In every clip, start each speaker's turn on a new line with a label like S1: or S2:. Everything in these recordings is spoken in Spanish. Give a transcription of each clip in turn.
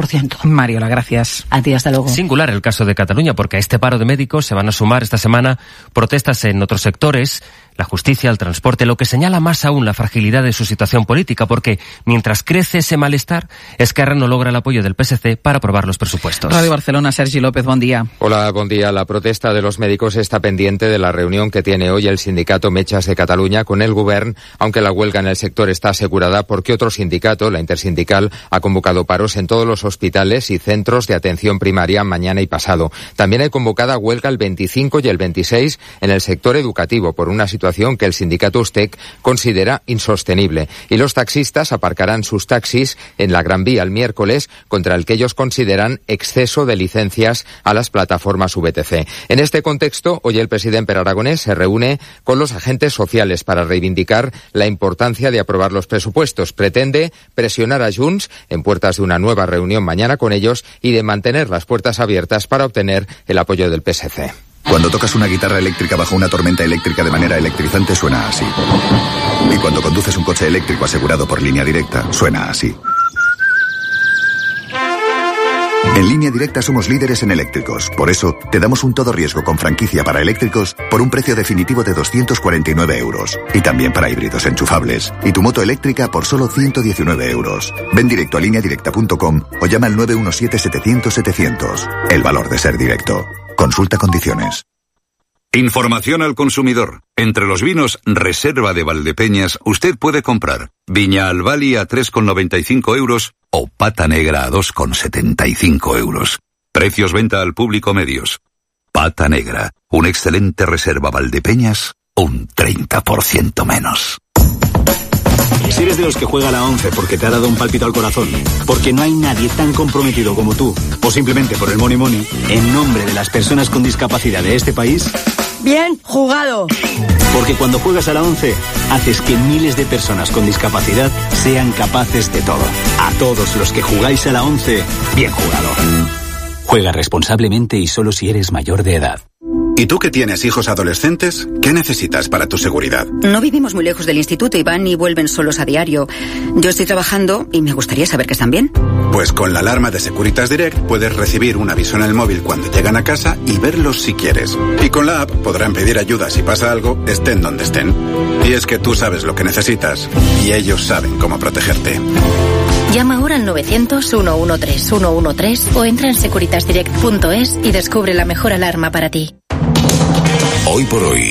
S1: 10%.
S2: Mariola, gracias.
S1: A ti, hasta luego.
S3: Singular el caso de Cataluña, porque a este paro de médicos se van a sumar esta semana protestas en otros sectores, la justicia, el transporte, lo que señala más aún la fragilidad de su situación política, porque mientras crece ese malestar, Esquerra no logra el apoyo del PSC para aprobar los presupuestos.
S2: Radio Barcelona, Sergi López, buen día.
S4: Hola, buen día. La protesta de los médicos está pendiente de la reunión que tiene hoy el sindicato Metges de Cataluña con el Govern, aunque la huelga en el sector está asegurada porque otro sindicato, la Intersindical, ha convocado paros en todos los hospitales y centros de atención primaria mañana y pasado. También hay convocada huelga el 25 y el 26 en el sector educativo por una situación que el sindicato USTEC considera insostenible. Y los taxistas aparcarán sus taxis en la Gran Vía el miércoles contra el que ellos consideran exceso de licencias a las plataformas VTC. En este contexto, hoy el presidente Pere Aragonès se reúne con los agentes sociales para reivindicar la importancia de aprobar los presupuestos. Pretende presionar a Junts en puertas de una nueva reunión mañana con ellos y de mantener las puertas abiertas para obtener el apoyo del PSC.
S5: Cuando tocas una guitarra eléctrica bajo una tormenta eléctrica de manera electrizante suena así. Y cuando conduces un coche eléctrico asegurado por Línea Directa, suena así. En Línea Directa somos líderes en eléctricos. Por eso, te damos un todo riesgo con franquicia para eléctricos por un precio definitivo de 249 euros. Y también para híbridos enchufables. Y tu moto eléctrica por solo 119 euros. Ven directo a lineadirecta.com o llama al 917-700-700. El valor de ser directo. Consulta condiciones.
S6: Información al consumidor. Entre los vinos Reserva de Valdepeñas, usted puede comprar Viña Albali a 3,95 euros o Pata Negra a 2,75 euros. Precios venta al público medios. Pata Negra, una excelente Reserva Valdepeñas, un 30% menos.
S7: Si eres de los que juega a la 11 porque te ha dado un pálpito al corazón, porque no hay nadie tan comprometido como tú, o simplemente por el money, en nombre de las personas con discapacidad de este país...
S8: Bien jugado.
S7: Porque cuando juegas a la 11, haces que miles de personas con discapacidad sean capaces de todo. A todos los que jugáis a la 11, bien jugado. Juega responsablemente y solo si eres mayor de edad.
S9: ¿Y tú que tienes hijos adolescentes? ¿Qué necesitas para tu seguridad?
S10: No vivimos muy lejos del instituto y van y vuelven solos a diario. Yo estoy trabajando y me gustaría saber que están bien.
S9: Pues con la alarma de Securitas Direct puedes recibir un aviso en el móvil cuando llegan a casa y verlos si quieres. Y con la app podrán pedir ayuda si pasa algo, estén donde estén. Y es que tú sabes lo que necesitas y ellos saben cómo protegerte.
S11: Llama ahora al 900-113-113 o entra en securitasdirect.es y descubre la mejor alarma para ti.
S12: Hoy por hoy,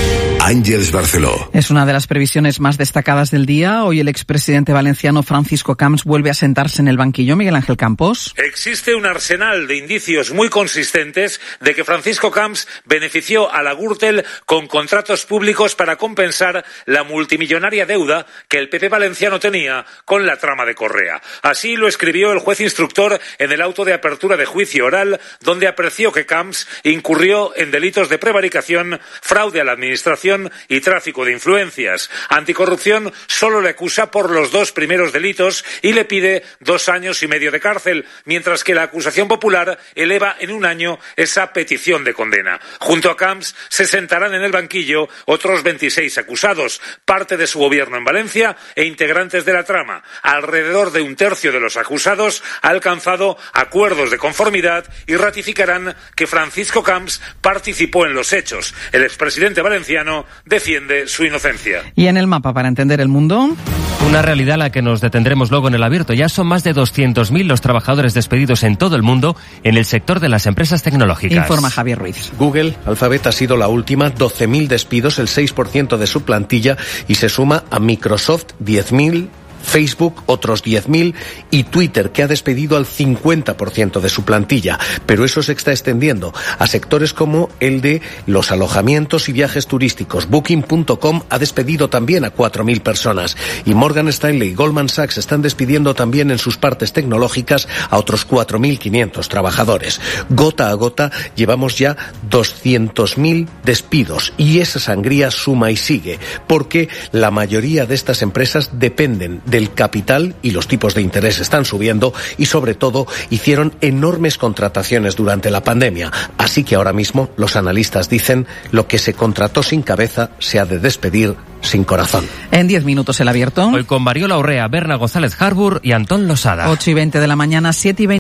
S12: Àngels Barceló.
S2: Es una de las previsiones más destacadas del día. Hoy el expresidente valenciano Francisco Camps vuelve a sentarse en el banquillo. Miguel Ángel Campos.
S13: Existe un arsenal de indicios muy consistentes de que Francisco Camps benefició a la Gürtel con contratos públicos para compensar la multimillonaria deuda que el PP valenciano tenía con la trama de Correa. Así lo escribió el juez instructor en el auto de apertura de juicio oral, donde apreció que Camps incurrió en delitos de prevaricación, fraude a la administración y tráfico de influencias. Anticorrupción solo le acusa por los 2 primeros delitos y le pide 2 años y medio de cárcel, mientras que la acusación popular eleva en 1 año esa petición de condena. Junto a Camps se sentarán en el banquillo otros 26 acusados, parte de su gobierno en Valencia e integrantes de la trama. Alrededor de 1/3 de los acusados ha alcanzado acuerdos de conformidad y ratificarán que Francisco Camps participó en los hechos. El expresidente valenciano defiende su inocencia.
S2: Y en el mapa para entender el mundo.
S3: Una realidad a la que nos detendremos luego en el abierto. Ya son más de 200.000 los trabajadores despedidos en todo el mundo en el sector de las empresas tecnológicas.
S2: Informa Javier Ruiz.
S14: Google, Alphabet ha sido la última, 12.000 despidos, el 6% de su plantilla, y se suma a Microsoft 10.000, Facebook otros 10.000 y Twitter, que ha despedido al 50% de su plantilla. Pero eso se está extendiendo a sectores como el de los alojamientos y viajes turísticos. Booking.com ha despedido también a 4.000 personas y Morgan Stanley y Goldman Sachs están despidiendo también en sus partes tecnológicas a otros 4.500 trabajadores. Gota a gota llevamos ya 200.000 despidos y esa sangría suma y sigue, porque la mayoría de estas empresas dependen del capital y los tipos de interés están subiendo y sobre todo hicieron enormes contrataciones durante la pandemia. Así que ahora mismo los analistas dicen lo que se contrató sin cabeza se ha de despedir sin corazón.
S2: En 10 minutos el abierto.
S3: Hoy con Mariola Urrea, Berna González Harbour y Antón Losada.
S2: 8:20 de la mañana, 7:20.